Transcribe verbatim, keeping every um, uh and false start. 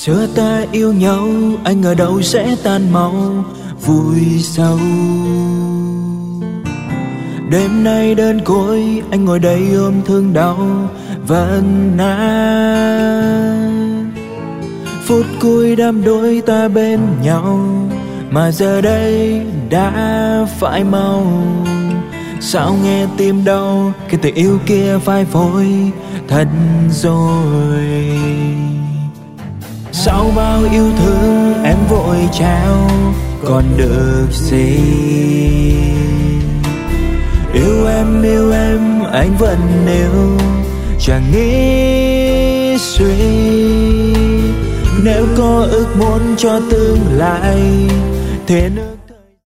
Xưa ta yêu nhau, anh ngờ đâu sẽ tan mau vui sâu. Đêm nay đơn côi, anh ngồi đây ôm thương đau vẫn nát. Phút cuối đắm đuối ta bên nhau, mà giờ đây đã phải mau. Sao nghe tim đau khi tình yêu kia phai phôi thật rồi. Sau bao yêu thương em vội trao còn được gì. Yêu em yêu em anh vẫn yêu, chẳng nghĩ suy. Nếu có ước muốn cho tương lai thế nữa